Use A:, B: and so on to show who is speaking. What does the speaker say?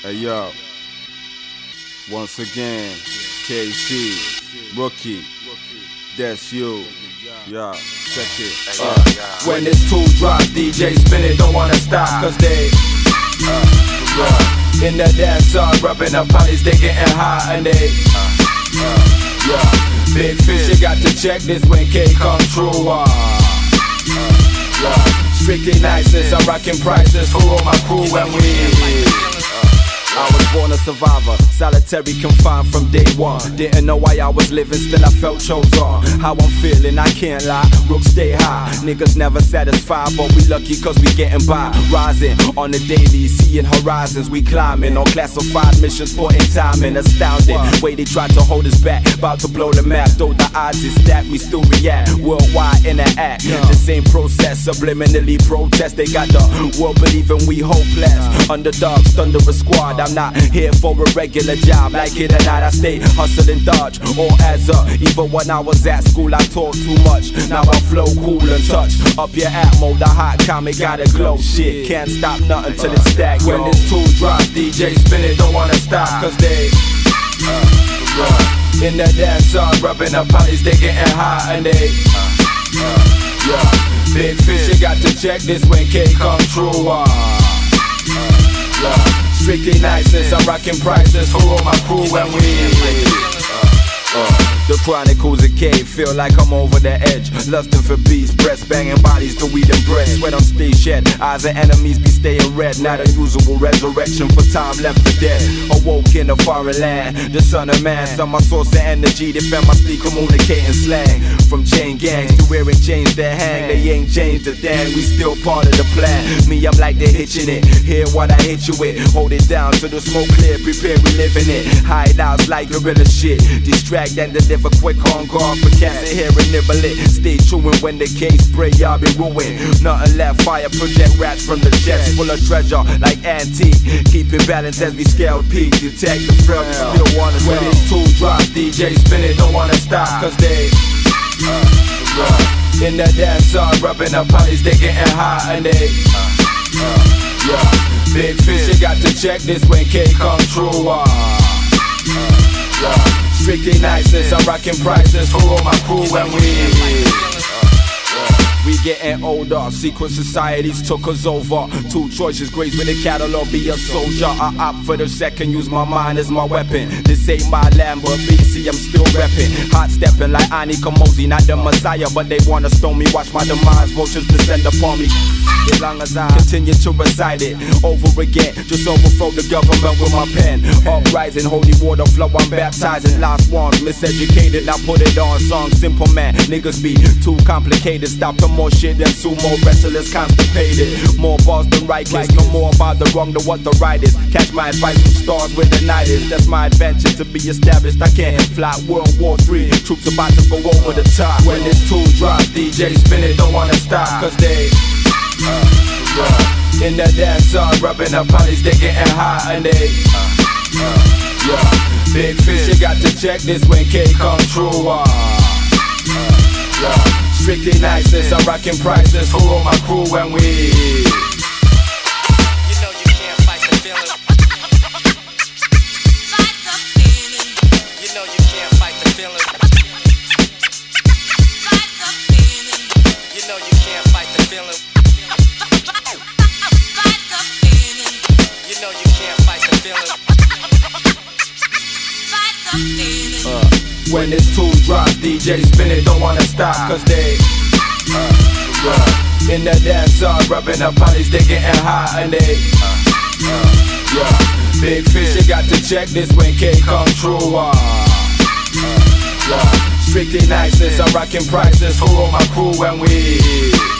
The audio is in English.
A: Hey yo, once again, KC, Rookie, that's you. Yeah, check it.
B: When it's two drops, DJ spin it, don't wanna stop, cause they in the dance hall, rubbing up bodies, they getting high and they big fish, you got to check this when K come true. Strictly niceness, I'm rocking prices for all my crew when we
A: I was born a survivor, solitary confined from day one. Didn't know why I was living, still I felt chose on. How I'm feeling, I can't lie, rooks stay high. Niggas never satisfied, but we lucky cause we getting by. Rising on the daily, seeing horizons, we climbing. On classified missions, putting time in. Astounding, way they tried to hold us back. About to blow the map, though the odds is stacked, we still react. Worldwide in the act, the same process, subliminally protest. They got the world believing we hopeless. Underdogs, thunderous squad, I'm not here for a regular job. Like it or not, I stay hustling dodge. Or as even when I was at school, I talk too much. Now I flow cool and touch up your atmo, the hot comic gotta glow. Shit, can't stop nothing till it's stacked.
B: When it's two drops, DJ spin it, don't wanna stop, cause they in the dance hall, rubbing up bodies, they getting high and they big fish, you got to check this when K come true. Strictly niceness, I'm rocking prices for all my crew when we
A: the Chronicles of K, feel like I'm over the edge. Lusting for beats, breasts, banging bodies, the weed and bread. Sweat on stage shed, eyes of enemies be staying red. Not a usual resurrection for time left for dead. Awoke in a foreign land, the son of man. Some my source of energy, defend my speed, communicating slang. From chain gangs to wearing chains that hang. They ain't changed a damn, we still part of the plan. Me, I'm like they hitching it, hear what I hit you with. Hold it down till the smoke clear, prepare, we living it. Hideouts like gorilla shit, distract and deliver quick on guard for cats here and nibble it. Stay true and when the case spray, y'all be ruined. Nothing left, fire project rats from the jets. Full of treasure like antique. Keep it balanced as we scale peak. Detect the thrill, still wanna
B: when it's two drops, DJ spin it, don't wanna stop, cause they in the dance hall, rubbing up bodies, they getting high and they big fish, you got to check this when K come true. Strictly niceness, I'm rocking prices for all my crew when
A: we getting older, secret societies took us over. Two choices, grace with a catalog, be a soldier. I opt for the second, use my mind as my weapon. This ain't my land, but BC, I'm still repping. Hot stepping like Ani Kamosi, not the Messiah, but they wanna stone me. Watch my demise, vultures descend upon me. As long as I continue to recite it over again, just overthrow the government with my pen. Uprising, holy water flow, I'm baptizing. Last one, miseducated, I put it on song. Simple man, niggas be too complicated. Stop them more shit than sumo wrestlers constipated. More bars than right clicks, no more about the wrong than what the right is. Catch my advice from stars where the night is. That's my adventure to be established. I can't fly World War III. Troops about to go over the top.
B: When it's two drops, DJ spin it, don't wanna stop, cause they in the dance hall, rubbing up bodies, they getting high and they big fish, you got to check this when K come true. Strictly niceness, I'm rocking prices for all my crew when we
C: you know you can't fight the feeling. Fight the feeling. You know you can't fight the feeling. Fight the feeling. You know you can't fight the feeling. Fight the feeling. You know you can't fight the feeling. Fight the feeling.
B: When it's two drops, DJ spin it, don't wanna stop, cause they in the dance hall, rubbing up bodies, they getting high and they big fish, you got to check this when K come true. Strictly niceness, I'm rocking prices for all my crew when we